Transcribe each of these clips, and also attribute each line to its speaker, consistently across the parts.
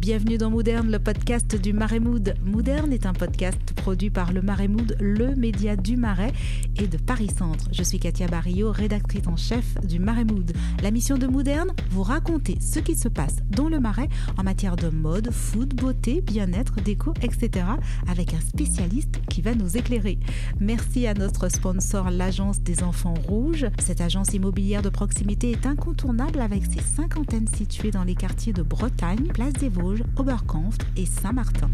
Speaker 1: Bienvenue dans Moderne, le podcast du Marais Mood. Moderne est un podcast produit par le Marais Mood, le média du Marais et de Paris Centre. Je suis Katia Barillot, rédactrice en chef du Marais Mood. La mission de Moderne, vous raconter ce qui se passe dans le Marais en matière de mode, food, beauté, bien-être, déco, etc. avec un spécialiste qui va nous éclairer. Merci à notre sponsor, l'Agence des Enfants Rouges. Cette agence immobilière de proximité est incontournable avec ses 50 antennes situées dans les quartiers de Bretagne, Place des Vosges, Oberkampf et Saint-Martin.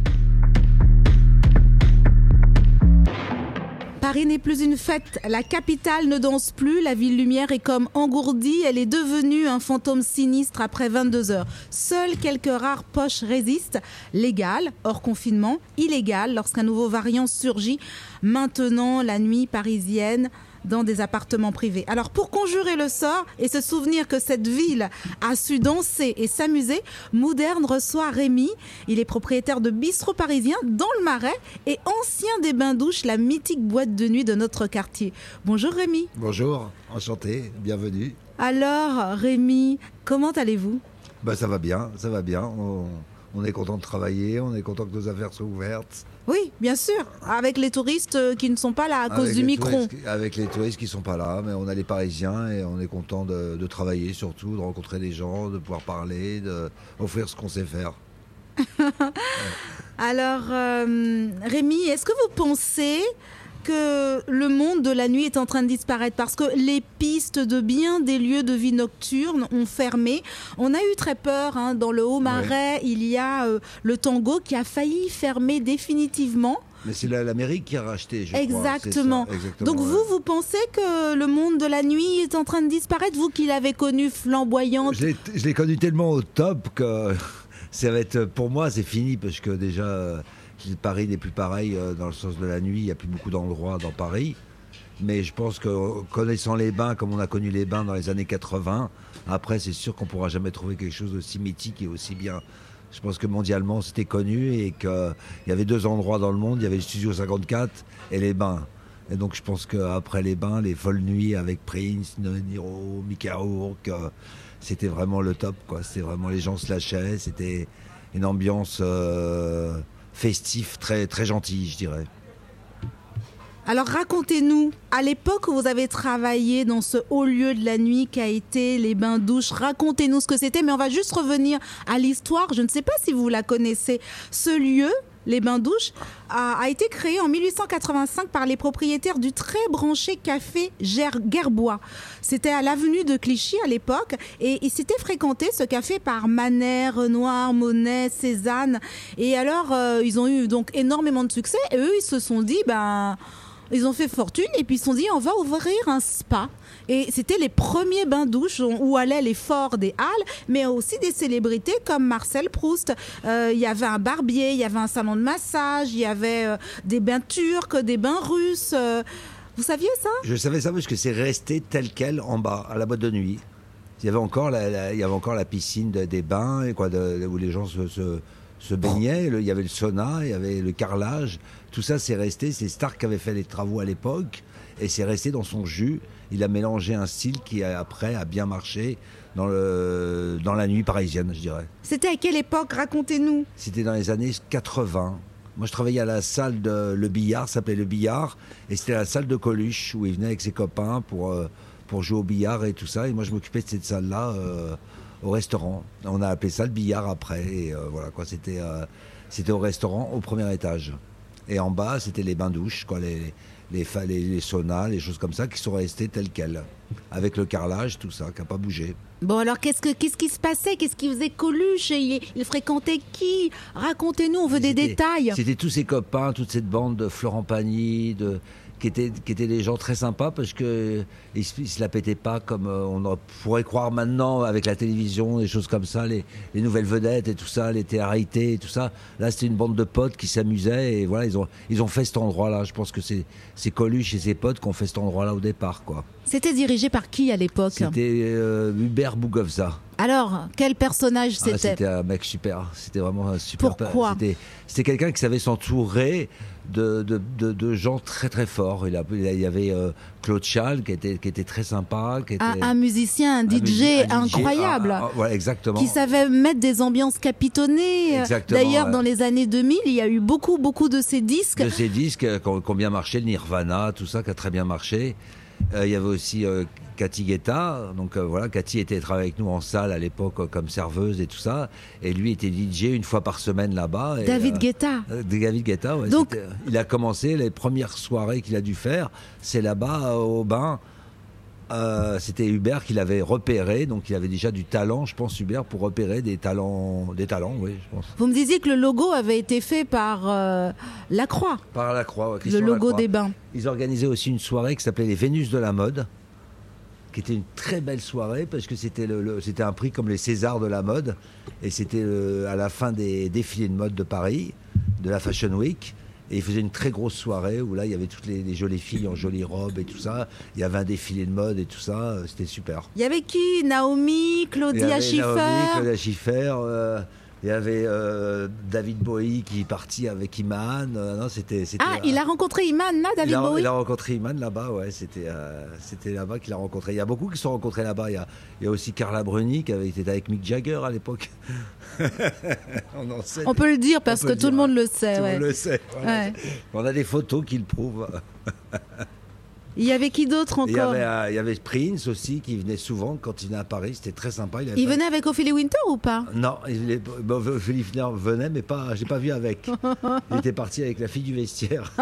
Speaker 1: Paris n'est plus une fête, la capitale ne danse plus, la ville lumière est comme engourdie, elle est devenue un fantôme sinistre après 22 heures. Seules quelques rares poches résistent, légales, hors confinement, illégales lorsqu'un nouveau variant surgit. Maintenant, la nuit parisienne dans des appartements privés. Alors pour conjurer le sort et se souvenir que cette ville a su danser et s'amuser, Moderne reçoit Rémi. Il est propriétaire de Bistrot Parisien dans le Marais et ancien des Bains-Douches, la mythique boîte de nuit de notre quartier. Bonjour Rémi.
Speaker 2: Bonjour, enchanté, bienvenue.
Speaker 1: Alors Rémi, comment allez-vous ?
Speaker 2: Ça va bien, ça va bien. On est content de travailler, on est content que nos affaires soient ouvertes.
Speaker 1: Oui, bien sûr, avec les touristes qui ne sont pas là à cause du Micron.
Speaker 2: Avec les touristes qui ne sont pas là, mais on a les Parisiens et on est content de travailler surtout, de rencontrer des gens, de pouvoir parler, d'offrir ce qu'on sait faire. Alors,
Speaker 1: Rémi, est-ce que vous pensez que le monde de la nuit est en train de disparaître parce que les pistes de bien des lieux de vie nocturnes ont fermé. On a eu très peur dans le Haut-Marais. Ouais. Il y a le Tango qui a failli fermer définitivement.
Speaker 2: Mais c'est la mairie qui a racheté, je crois.
Speaker 1: Exactement. Donc
Speaker 2: ouais.
Speaker 1: vous pensez que le monde de la nuit est en train de disparaître, vous qui l'avez connu flamboyante?
Speaker 2: Je l'ai connu tellement au top que ça va être, pour moi, c'est fini parce que déjà... Paris n'est plus pareil dans le sens de la nuit, il n'y a plus beaucoup d'endroits dans Paris. Mais je pense que connaissant les bains, comme on a connu les bains dans les années 80, après c'est sûr qu'on ne pourra jamais trouver quelque chose d'aussi mythique et aussi bien. Je pense que mondialement c'était connu et qu'il y avait 2 endroits dans le monde, il y avait le Studio 54 et les bains. Et donc je pense qu'après les bains, les folles nuits avec Prince, Niro, Mickey Rourke, c'était vraiment le top, quoi. C'était vraiment, les gens se lâchaient, c'était une ambiance... festif, très, très gentil, je dirais.
Speaker 1: Alors racontez-nous, à l'époque où vous avez travaillé dans ce haut lieu de la nuit qu'a été les Bains-Douches, racontez-nous ce que c'était, mais on va juste revenir à l'histoire. Je ne sais pas si vous la connaissez. Ce lieu, les Bains-Douches, a été créé en 1885 par les propriétaires du très branché café Gerbois. C'était à l'avenue de Clichy à l'époque et il s'était fréquenté ce café par Manet, Renoir, Monet, Cézanne. Et alors, ils ont eu donc énormément de succès et eux, ils se sont dit, ils ont fait fortune et puis ils se sont dit, on va ouvrir un spa. Et c'était les premiers bains-douches où allaient les forts des halles, mais aussi des célébrités comme Marcel Proust. Il y avait un barbier, il y avait un salon de massage, il y avait des bains turcs, des bains russes. Vous saviez ça ?
Speaker 2: Je savais ça parce que c'est resté tel quel en bas, à la boîte de nuit. Il y avait encore la piscine des bains et où les gens se baignaient. Il y avait le sauna, il y avait le carrelage. Tout ça, c'est resté. C'est Stark qui avait fait les travaux à l'époque et c'est resté dans son jus. Il a mélangé un style qui, après, a bien marché dans la nuit parisienne, je dirais.
Speaker 1: C'était à quelle époque ? Racontez-nous.
Speaker 2: C'était dans les années 80. Moi, je travaillais à la salle Le Billard, ça s'appelait Le Billard, et c'était la salle de Coluche, où il venait avec ses copains pour jouer au billard et tout ça. Et moi, je m'occupais de cette salle-là au restaurant. On a appelé ça Le Billard après, et voilà, quoi. C'était au restaurant, au premier étage. Et en bas, c'était les bains-douches, quoi, les saunas, les choses comme ça qui sont restées telles quelles, avec le carrelage, tout ça, qui n'a pas bougé.
Speaker 1: Bon, alors qu'est-ce qui se passait ? Qu'est-ce qui faisait Coluche ? Il fréquentait qui ? Racontez-nous, on veut des détails.
Speaker 2: C'était tous ses copains, toute cette bande de Florent Pagny, qui étaient des gens très sympas parce qu'ils ne se la pétaient pas comme on pourrait croire maintenant avec la télévision, des choses comme ça, les nouvelles vedettes et tout ça, les télé-réalités et tout ça. Là, c'était une bande de potes qui s'amusaient et voilà, ils ont fait cet endroit-là. Je pense que c'est Coluche et ses potes qui ont fait cet endroit-là au départ, quoi.
Speaker 1: C'était dirigé par qui à l'époque ?
Speaker 2: C'était Hubert Bougovza.
Speaker 1: Alors, quel personnage c'était ?
Speaker 2: C'était un mec super. C'était vraiment un super.
Speaker 1: Pourquoi ?
Speaker 2: C'était quelqu'un qui savait s'entourer de gens très très forts. Il y avait Claude Chal qui était très sympa, qui était
Speaker 1: un musicien, un DJ incroyable,
Speaker 2: voilà, exactement,
Speaker 1: qui savait mettre des ambiances capitonnées.
Speaker 2: Exactement,
Speaker 1: d'ailleurs, dans les années 2000, il y a eu beaucoup de ces disques.
Speaker 2: De ces disques qui ont bien marché, le Nirvana, tout ça qui a très bien marché. Il y avait aussi Cathy Guetta, donc voilà, Cathy travaillait avec nous en salle à l'époque comme serveuse et tout ça, et lui était DJ une fois par semaine là-bas.
Speaker 1: David Guetta.
Speaker 2: David Guetta, ouais. Donc, il a commencé les premières soirées qu'il a dû faire, c'est là-bas au bain. C'était Hubert qui l'avait repéré, donc il avait déjà du talent, je pense, Hubert, pour repérer des talents, oui, je pense.
Speaker 1: Vous me disiez que le logo avait été fait par Lacroix.
Speaker 2: Par Lacroix,
Speaker 1: le logo
Speaker 2: Lacroix.
Speaker 1: des bains.
Speaker 2: Ils organisaient aussi une soirée qui s'appelait les Vénus de la mode, qui était une très belle soirée parce que c'était c'était un prix comme les Césars de la mode, et c'était à la fin des défilés de mode de Paris, de la Fashion Week. Et ils faisaient une très grosse soirée où là, il y avait toutes les jolies filles en jolies robes et tout ça. Il y avait un défilé de mode et tout ça. C'était super.
Speaker 1: Il y avait qui? Naomi, Claudia
Speaker 2: Schiffer. Il y avait David Bowie qui est parti avec Iman.
Speaker 1: Il a rencontré Iman là, David Bowie?
Speaker 2: Il a rencontré Iman là-bas, ouais. C'était là-bas qu'il a rencontré. Il y a beaucoup qui se sont rencontrés là-bas. Il y a aussi Carla Bruni qui avait été avec Mick Jagger à l'époque.
Speaker 1: On peut le dire parce que tout le monde le sait.
Speaker 2: Tout le monde le sait. Voilà. Ouais. On a des photos qui le prouvent.
Speaker 1: Il y avait qui d'autre encore?
Speaker 2: Il y avait Prince aussi qui venait souvent quand il venait à Paris, c'était très sympa.
Speaker 1: Il venait avec Ophélie Winter ou pas?
Speaker 2: Non, Ophélie Winter venait, mais j'ai pas vu avec. Il était parti avec la fille du vestiaire.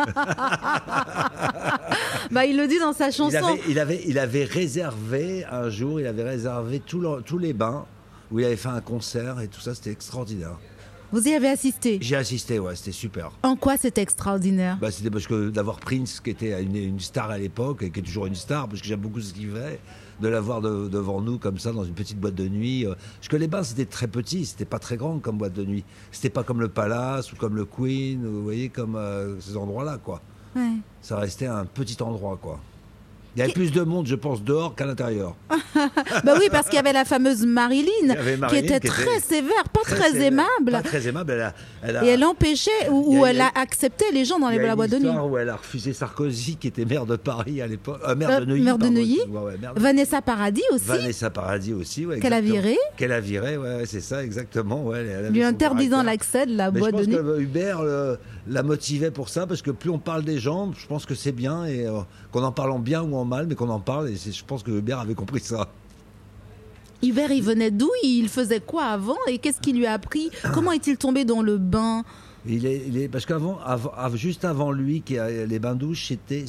Speaker 1: Il le dit dans sa chanson.
Speaker 2: Il avait réservé un jour, tous les bains où il avait fait un concert et tout ça, c'était extraordinaire.
Speaker 1: Vous y avez assisté?
Speaker 2: J'ai assisté, ouais, c'était super.
Speaker 1: En quoi c'était extraordinaire?
Speaker 2: C'était parce que d'avoir Prince, qui était une star à l'époque, et qui est toujours une star, parce que j'aime beaucoup ce qu'il fait, de l'avoir devant nous comme ça, dans une petite boîte de nuit. Parce que les bains, c'était très petit, c'était pas très grand comme boîte de nuit. C'était pas comme le Palace ou comme le Queen, vous voyez, comme ces endroits-là, quoi.
Speaker 1: Ouais.
Speaker 2: Ça restait un petit endroit, quoi. Il y avait plus de monde, je pense, dehors qu'à l'intérieur.
Speaker 1: Oui, parce qu'il y avait la fameuse Marilyn, qui était très sévère, pas très aimable.
Speaker 2: Pas très aimable.
Speaker 1: Et elle empêchait, ou elle a accepté les gens dans la boîte de nuit.
Speaker 2: Où elle a refusé Sarkozy, qui était maire de Paris à l'époque. Maire de Neuilly.
Speaker 1: Maire de Neuilly. Vanessa Paradis
Speaker 2: aussi. Ouais,
Speaker 1: qu'elle a viré.
Speaker 2: Ouais, c'est ça, exactement. Ouais,
Speaker 1: lui interdisant l'accès de la boîte de nuit.
Speaker 2: Je pense que Hubert la motivait pour ça, parce que plus on parle des gens, je pense que c'est bien, et qu'on en parle en bien ou en mal, mais qu'on en parle, et je pense que Hubert avait compris ça.
Speaker 1: Hubert, il venait d'où? Il faisait quoi avant? Et qu'est-ce qui lui a appris? Comment est-il tombé dans le bain?
Speaker 2: Parce juste avant lui, les bains-douches, c'était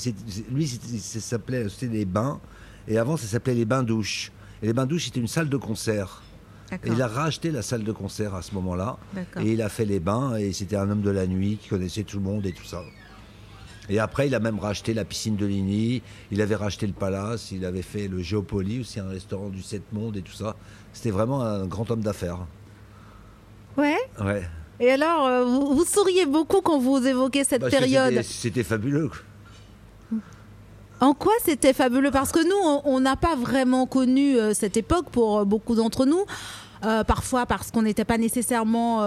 Speaker 2: les bains, et avant ça s'appelait les bains-douches. Et les bains-douches, c'était une salle de concert. Et il a racheté la salle de concert à ce moment-là. Et il a fait les bains, et c'était un homme de la nuit qui connaissait tout le monde et tout ça. Et après, il a même racheté la piscine de Ligny, il avait racheté le Palace, il avait fait le Géopolis aussi, un restaurant du 7 Monde et tout ça. C'était vraiment un grand homme d'affaires.
Speaker 1: Ouais.
Speaker 2: Ouais.
Speaker 1: Et alors, vous souriez beaucoup quand vous évoquez cette période.
Speaker 2: C'était fabuleux.
Speaker 1: En quoi c'était fabuleux? Parce que nous, on n'a pas vraiment connu cette époque pour beaucoup d'entre nous. Parfois parce qu'on n'était pas nécessairement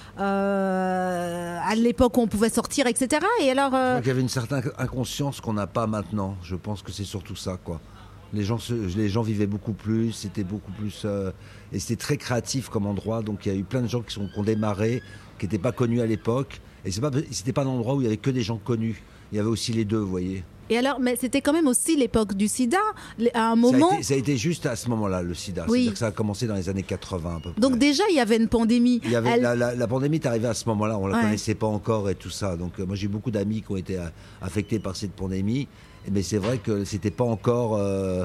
Speaker 1: à l'époque où on pouvait sortir, etc. Et alors,
Speaker 2: je crois qu'il y avait une certaine inconscience qu'on n'a pas maintenant. Je pense que c'est surtout ça, quoi. Les gens vivaient beaucoup plus, c'était beaucoup plus... et c'était très créatif comme endroit. Donc il y a eu plein de gens qui ont démarré, qui n'étaient pas connus à l'époque. Et c'était pas un endroit où il y avait que des gens connus. Il y avait aussi les deux, vous voyez.
Speaker 1: Et alors, mais c'était quand même aussi l'époque du sida, à un moment...
Speaker 2: Ça a été juste à ce moment-là, le sida.
Speaker 1: Oui.
Speaker 2: C'est-à-dire que ça a commencé dans les années 80 à peu près.
Speaker 1: Donc déjà, il y avait une pandémie.
Speaker 2: La pandémie est arrivée à ce moment-là, on ne la connaissait pas encore et tout ça. Donc moi, j'ai beaucoup d'amis qui ont été affectés par cette pandémie. Mais c'est vrai que c'était pas encore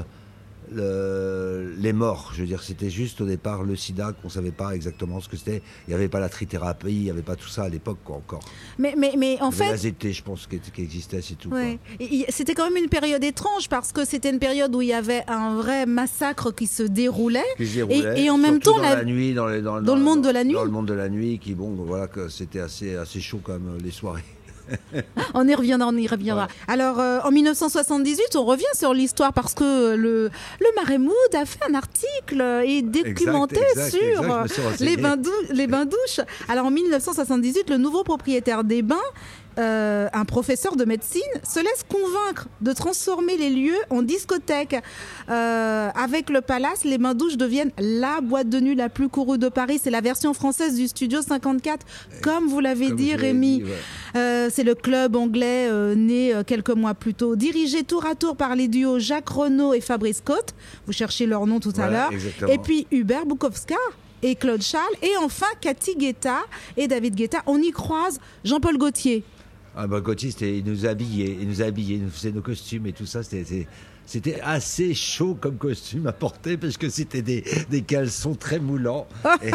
Speaker 2: les morts. Je veux dire, c'était juste au départ le sida qu'on ne savait pas exactement ce que c'était. Il n'y avait pas la trithérapie, il n'y avait pas tout ça à l'époque, quoi, encore.
Speaker 1: Mais en fait...
Speaker 2: La ZT, je pense, qui existait, c'est tout.
Speaker 1: Ouais. C'était quand même une période étrange parce que c'était une période où il y avait un vrai massacre qui se déroulait. Et en même temps...
Speaker 2: Dans la nuit, dans
Speaker 1: le monde de la nuit.
Speaker 2: Dans le monde de la nuit, voilà, que c'était assez chaud quand même, les soirées.
Speaker 1: On y reviendra. Ouais. Alors, en 1978, on revient sur l'histoire parce que le Marais Mood a fait un article et documenté sur les bains douches. Alors, en 1978, le nouveau propriétaire des bains un professeur de médecine se laisse convaincre de transformer les lieux en discothèque. Avec le Palace, les Bains Douches deviennent la boîte de nuit la plus courue de Paris. C'est la version française du Studio 54, comme vous l'avez dit, Rémi. Ouais. C'est le club anglais né quelques mois plus tôt, dirigé tour à tour par les duos Jacques Renaud et Fabrice Cotte. Vous cherchez leur nom tout à l'heure. Et puis Hubert Bukowska et Claude Charles. Et enfin, Cathy Guetta et David Guetta. On y croise Jean-Paul Gaultier.
Speaker 2: Ah bah Gauthier, il nous habillait, il nous faisait nos costumes et tout ça. C'était assez chaud comme costume à porter parce que c'était des caleçons très moulants.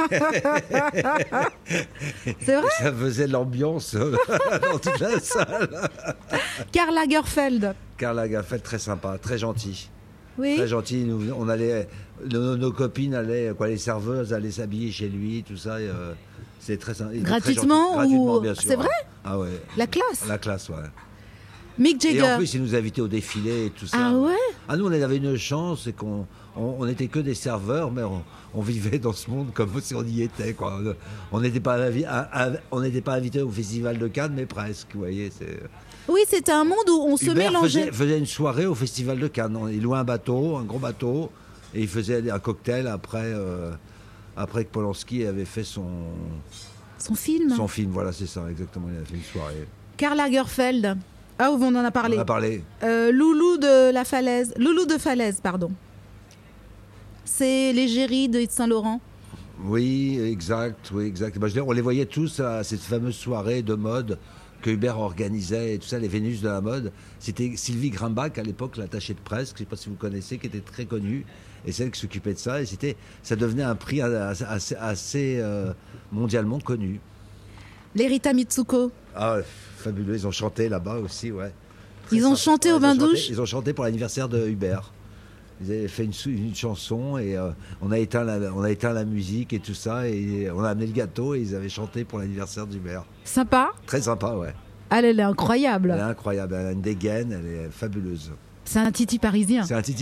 Speaker 1: C'est vrai.
Speaker 2: Ça faisait l'ambiance dans toute la salle.
Speaker 1: Karl Lagerfeld.
Speaker 2: Karl Lagerfeld, très sympa, très gentil.
Speaker 1: Oui.
Speaker 2: Très gentil. On allait, nos copines allaient, les serveuses allaient s'habiller chez lui, tout ça. C'est très sympa.
Speaker 1: Gratuitement,
Speaker 2: gratuitement, bien sûr.
Speaker 1: C'est vrai.
Speaker 2: Ah ouais.
Speaker 1: La classe.
Speaker 2: La classe, ouais.
Speaker 1: Mick Jagger.
Speaker 2: Et en plus, il nous invitait au défilé et tout ça.
Speaker 1: Ah ouais.
Speaker 2: Ah, nous, on avait une chance, c'est qu'on n'était que des serveurs, mais on vivait dans ce monde comme si on y était, quoi. On n'était pas invités au Festival de Cannes, mais presque, vous voyez.
Speaker 1: Oui, c'était un monde où on se mélangeait.
Speaker 2: Faisait une soirée au Festival de Cannes. Il louait un gros bateau, et il faisait un cocktail après que Polanski avait fait son
Speaker 1: film.
Speaker 2: Son film, voilà, c'est ça, exactement. Il a fait une soirée.
Speaker 1: Karl Lagerfeld. Ah, on en a parlé.
Speaker 2: On en a parlé.
Speaker 1: Loulou de Falaise, pardon. C'est l'égérie de Yves Saint-Laurent.
Speaker 2: Oui, exact. Bah, on les voyait tous à cette fameuse soirée de mode que Hubert organisait et tout ça, les Vénus de la mode. C'était Sylvie Grimbach à l'époque, l'attachée de presse, je ne sais pas si vous connaissez, qui était très connue, et celle qui s'occupait de ça. Et ça devenait un prix assez mondialement connu.
Speaker 1: Les Rita Mitsuko.
Speaker 2: Ah, fabuleux, ils ont chanté là-bas aussi, ouais.
Speaker 1: Ils ont chanté au Bain Douche.
Speaker 2: Ils ont chanté pour l'anniversaire de Hubert. Ils avaient fait une chanson et on a éteint la musique et tout ça et on a amené le gâteau et ils avaient chanté pour l'anniversaire d'Hubert.
Speaker 1: Sympa.
Speaker 2: Très sympa, ouais.
Speaker 1: Elle est incroyable.
Speaker 2: Elle est incroyable, elle a une dégaine, elle est fabuleuse.
Speaker 1: C'est un titi parisien.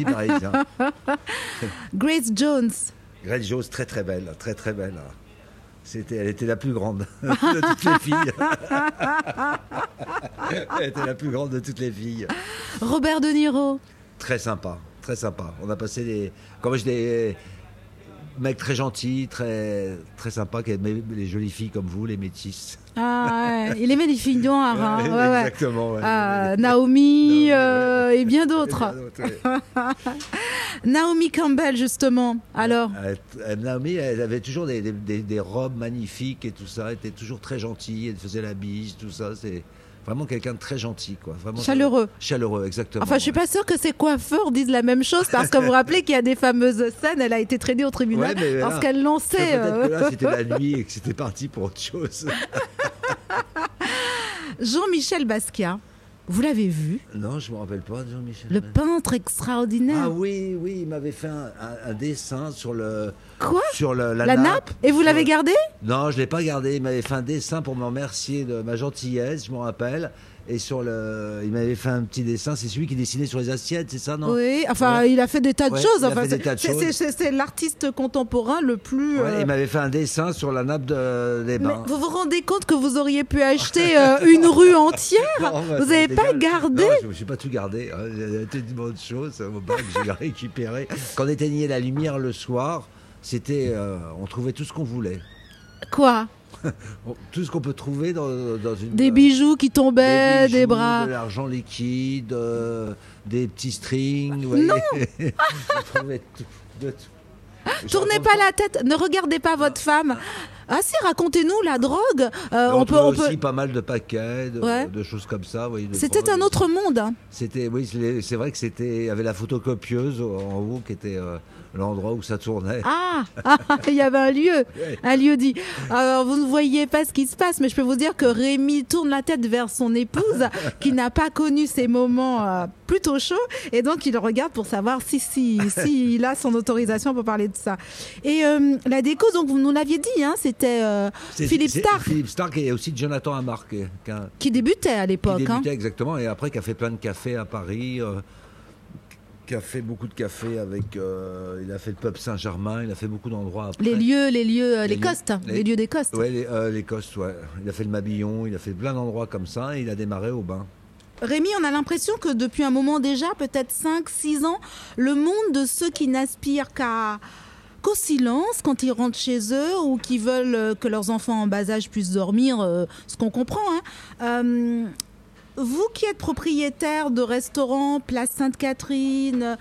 Speaker 1: Grace Jones.
Speaker 2: Grace Jones, très très belle, très très belle. Elle était la plus grande de toutes les filles. Elle était la plus grande de toutes les filles.
Speaker 1: Robert De Niro.
Speaker 2: Très sympa, très sympa. On a passé des mecs très gentils, très, très sympas, qui aimaient les jolies filles comme vous, les métisses.
Speaker 1: Ah, il aimait les filles noires.
Speaker 2: Ouais, exactement. Ouais.
Speaker 1: Naomi et bien d'autres.
Speaker 2: Ouais.
Speaker 1: Naomi Campbell, justement. Alors
Speaker 2: Naomi, elle avait toujours des robes magnifiques et tout ça. Elle était toujours très gentille. Elle faisait la bise, tout ça. C'est vraiment quelqu'un de très gentil, quoi. Vraiment
Speaker 1: chaleureux.
Speaker 2: Chaleureux, exactement.
Speaker 1: Enfin, je suis pas sûre que ses coiffeurs disent la même chose parce que vous vous rappelez qu'il y a des fameuses scènes. Elle a été traînée au tribunal parce qu'elle lançait.
Speaker 2: Peut-être que là, c'était la nuit et que c'était parti pour autre chose.
Speaker 1: Jean-Michel Basquiat. Vous l'avez vu?
Speaker 2: Non, je ne me rappelle pas de Jean-Michel.
Speaker 1: Le peintre extraordinaire.
Speaker 2: Ah oui, il m'avait fait un dessin sur le...
Speaker 1: Quoi?
Speaker 2: Sur la
Speaker 1: nappe. Et vous l'avez gardé?
Speaker 2: Non, je ne l'ai pas gardé. Il m'avait fait un dessin pour me remercier de ma gentillesse, je me rappelle. Et il m'avait fait un petit dessin. C'est celui qui dessinait sur les assiettes, c'est ça, non?
Speaker 1: Oui, enfin, il a fait des tas de choses.
Speaker 2: C'est
Speaker 1: l'artiste contemporain le plus...
Speaker 2: Ouais, il m'avait fait un dessin sur la nappe des bains.
Speaker 1: Mais vous vous rendez compte que vous auriez pu acheter une rue entière?
Speaker 2: Non,
Speaker 1: vous n'avez pas gardé?
Speaker 2: Non, je ne suis pas tout gardé. Il y a tellement de choses au bac que j'ai récupéré. Quand on éteignait la lumière le soir, on trouvait tout ce qu'on voulait.
Speaker 1: Quoi?
Speaker 2: Tout ce qu'on peut trouver dans une...
Speaker 1: Des bijoux qui tombaient, des bras...
Speaker 2: De l'argent liquide, des petits strings.
Speaker 1: Non.
Speaker 2: On trouvait de tout.
Speaker 1: Tournez pas la tête, ne regardez pas votre femme. Ah si, racontez-nous la drogue.
Speaker 2: On peut aussi pas mal de paquets, de choses comme ça.
Speaker 1: C'était un autre monde. Hein.
Speaker 2: Oui, c'est vrai que il y avait la photocopieuse en haut qui était l'endroit où ça tournait.
Speaker 1: Ah, il y avait un lieu dit. Alors vous ne voyez pas ce qui se passe, mais je peux vous dire que Rémi tourne la tête vers son épouse qui n'a pas connu ces moments plutôt chauds, et donc il regarde pour savoir si il a son autorisation pour parler de ça. Et la déco, donc vous nous l'aviez dit, hein, c'était Philippe Stark.
Speaker 2: Philippe Stark et aussi Jonathan Amar
Speaker 1: qui débutait à l'époque.
Speaker 2: Qui débutait exactement, et après qui a fait plein de cafés à Paris. qui a fait beaucoup de cafés avec. Il a fait le pub Saint-Germain, il a fait beaucoup d'endroits après.
Speaker 1: Les lieux, les costes, les lieux des costes.
Speaker 2: Ouais, les costes, ouais. Il a fait le Mabillon, il a fait plein d'endroits comme ça et il a démarré au bain.
Speaker 1: Rémi, on a l'impression que depuis un moment déjà, peut-être 5-6 ans, le monde de ceux qui n'aspirent qu'au silence quand ils rentrent chez eux ou qui veulent que leurs enfants en bas âge puissent dormir, ce qu'on comprend. Vous qui êtes propriétaire de restaurant Place Sainte-Catherine,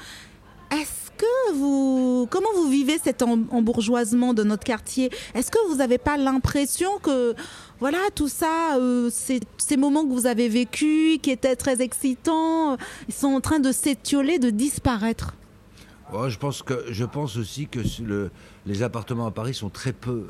Speaker 1: comment vous vivez cet embourgeoisement de notre quartier? Est-ce que vous n'avez pas l'impression que voilà, tout ça, ces moments que vous avez vécus, qui étaient très excitants, ils sont en train de s'étioler, de disparaître?
Speaker 2: Ouais, je pense aussi que les appartements à Paris sont très peu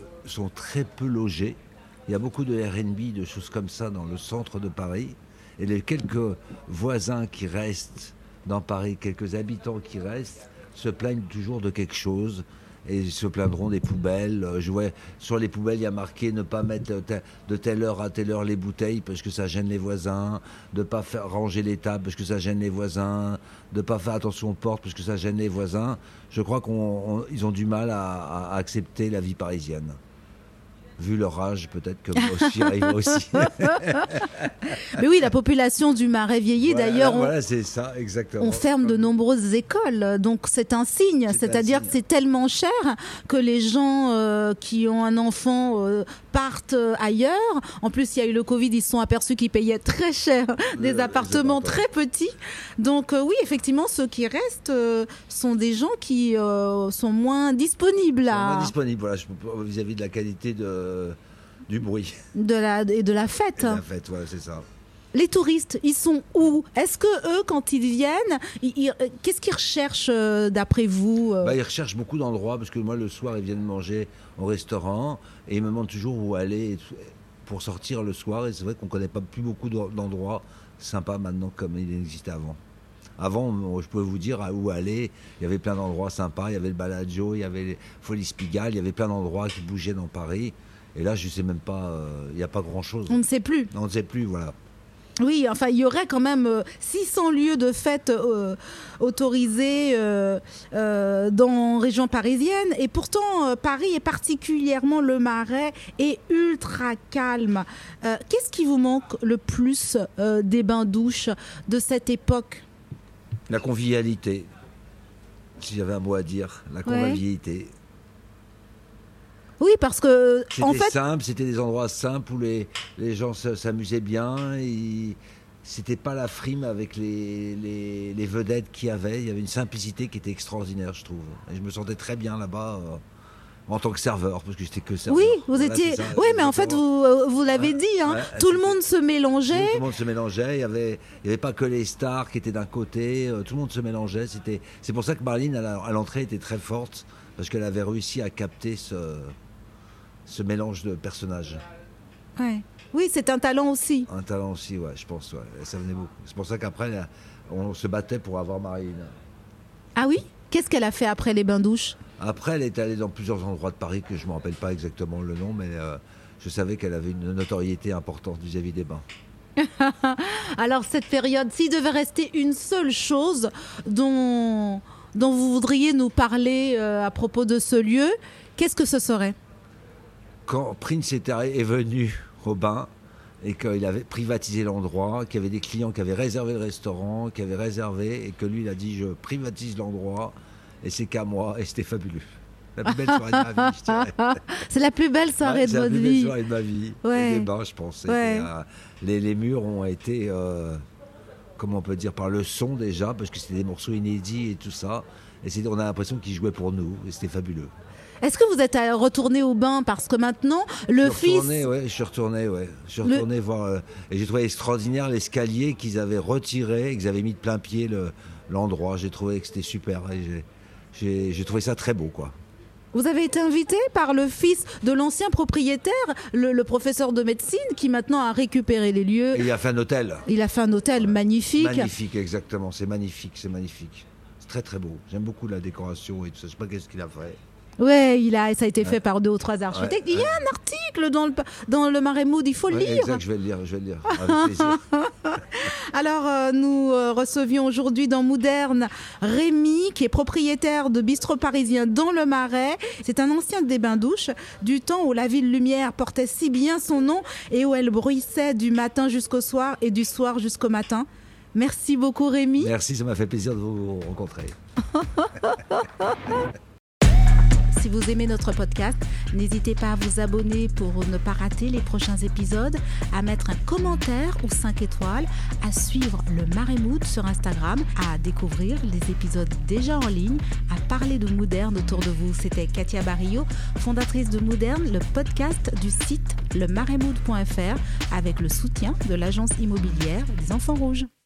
Speaker 2: logés. Il y a beaucoup de R&B, de choses comme ça dans le centre de Paris. Et les quelques voisins qui restent dans Paris, quelques habitants qui restent, se plaignent toujours de quelque chose. Et ils se plaindront des poubelles. Je vois sur les poubelles, il y a marqué ne pas mettre de telle heure à telle heure les bouteilles parce que ça gêne les voisins, de ne pas faire ranger les tables parce que ça gêne les voisins, de ne pas faire attention aux portes parce que ça gêne les voisins. Je crois qu'ils ont du mal à accepter la vie parisienne. Vu leur âge, peut-être que moi aussi j'arrive aussi.
Speaker 1: Mais oui, la population du Marais vieillit.
Speaker 2: Voilà,
Speaker 1: d'ailleurs,
Speaker 2: voilà, c'est ça, exactement.
Speaker 1: On ferme de nombreuses écoles, donc c'est un signe. C'est-à-dire que c'est tellement cher que les gens qui ont un enfant partent ailleurs. En plus, il y a eu le Covid, ils se sont aperçus qu'ils payaient très cher des appartements très petits. Donc oui, effectivement, ceux qui restent sont des gens qui sont moins disponibles.
Speaker 2: Moins disponibles, voilà, vis-à-vis de la qualité du bruit.
Speaker 1: Et de la fête.
Speaker 2: Et de la fête, ouais, c'est ça.
Speaker 1: Les touristes, ils sont où? Est-ce que eux, quand ils viennent, qu'est-ce qu'ils recherchent d'après vous?
Speaker 2: Ils recherchent beaucoup d'endroits parce que moi, le soir, ils viennent manger au restaurant et ils me demandent toujours où aller pour sortir le soir. Et c'est vrai qu'on ne connaît pas plus beaucoup d'endroits sympas maintenant comme il existait avant. Avant, je pouvais vous dire où aller. Il y avait plein d'endroits sympas. Il y avait le Bellagio, il y avait les Folies Pigalle, il y avait plein d'endroits qui bougeaient dans Paris. Et là, je ne sais même pas, il n'y a pas grand-chose.
Speaker 1: On ne sait plus.
Speaker 2: On ne sait plus, voilà.
Speaker 1: Oui, enfin, il y aurait quand même 600 lieux de fête autorisés dans région parisienne. Et pourtant, Paris et particulièrement le Marais est ultra calme. Qu'est-ce qui vous manque le plus des bains-douches de cette époque?
Speaker 2: La convivialité. Si j'avais un mot à dire, la convivialité. Ouais.
Speaker 1: Oui, parce que
Speaker 2: c'était simple, c'était des endroits simples où les gens s'amusaient bien. C'était pas la frime avec les vedettes qu'il y avait. Il y avait une simplicité qui était extraordinaire, je trouve. Et je me sentais très bien là-bas en tant que serveur, parce que j'étais que serveur.
Speaker 1: Oui, vous étiez. Oui, mais en fait, vous l'avez dit. Tout le monde se mélangeait.
Speaker 2: Tout le monde se mélangeait. Il y avait pas que les stars qui étaient d'un côté. Tout le monde se mélangeait. C'est pour ça que Marlene à l'entrée était très forte, parce qu'elle avait réussi à capter ce mélange de personnages.
Speaker 1: Ouais. Oui, c'est un talent aussi.
Speaker 2: Un talent aussi, ouais, je pense. Ouais. Ça venait beaucoup. C'est pour ça qu'après, on se battait pour avoir Marlene.
Speaker 1: Ah oui? Qu'est-ce qu'elle a fait après les bains-douches?
Speaker 2: Après, elle est allée dans plusieurs endroits de Paris que je ne me rappelle pas exactement le nom, mais je savais qu'elle avait une notoriété importante vis-à-vis des bains.
Speaker 1: Alors, cette période, s'il devait rester une seule chose dont vous voudriez nous parler à propos de ce lieu, qu'est-ce que ce serait?
Speaker 2: Quand Prince est venu au bain et qu'il avait privatisé l'endroit, qu'il y avait des clients qui avaient réservé le restaurant, qui avaient réservé, et que lui, il a dit « je privatise l'endroit et c'est qu'à moi », et c'était fabuleux. La plus belle soirée de ma vie, je dirais.
Speaker 1: C'est la plus belle soirée de votre vie.
Speaker 2: C'est la plus belle soirée de ma vie.
Speaker 1: Ouais.
Speaker 2: Et des bains, je pense.
Speaker 1: Ouais.
Speaker 2: Les murs ont été, comment on peut dire, par le son déjà, parce que c'était des morceaux inédits et tout ça. Et on a l'impression qu'ils jouaient pour nous, et c'était fabuleux.
Speaker 1: Est-ce que vous êtes retourné au bain? Parce que maintenant, le fils...
Speaker 2: Je suis retourné voir... et j'ai trouvé extraordinaire l'escalier qu'ils avaient retiré, qu'ils avaient mis de plein pied l'endroit. J'ai trouvé que c'était super. J'ai trouvé ça très beau, quoi.
Speaker 1: Vous avez été invité par le fils de l'ancien propriétaire, le professeur de médecine, qui maintenant a récupéré les lieux.
Speaker 2: Et il a fait un hôtel.
Speaker 1: Il a fait un hôtel magnifique.
Speaker 2: Magnifique, exactement. C'est magnifique, c'est magnifique. C'est très très beau. J'aime beaucoup la décoration et tout ça. Je sais pas qu'est-ce qu'il a fait.
Speaker 1: Ouais, ça a été fait par 2 ou 3 architectes. Il y a un article dans le Marais Mood, il faut le lire.
Speaker 2: Exact, je vais le lire. Avec plaisir.
Speaker 1: Alors, nous recevions aujourd'hui dans Moderne Rémi, qui est propriétaire de Bistrot Parisien dans le Marais. C'est un ancien des bains-douches, du temps où la ville lumière portait si bien son nom et où elle bruissait du matin jusqu'au soir et du soir jusqu'au matin. Merci beaucoup Rémi.
Speaker 2: Merci, ça m'a fait plaisir de vous rencontrer.
Speaker 1: Si vous aimez notre podcast, n'hésitez pas à vous abonner pour ne pas rater les prochains épisodes, à mettre un commentaire ou 5 étoiles, à suivre le Marais Mood sur Instagram, à découvrir les épisodes déjà en ligne, à parler de Moderne autour de vous. C'était Katia Barillot, fondatrice de Moderne, le podcast du site lemaraismood.fr avec le soutien de l'agence immobilière des Enfants Rouges.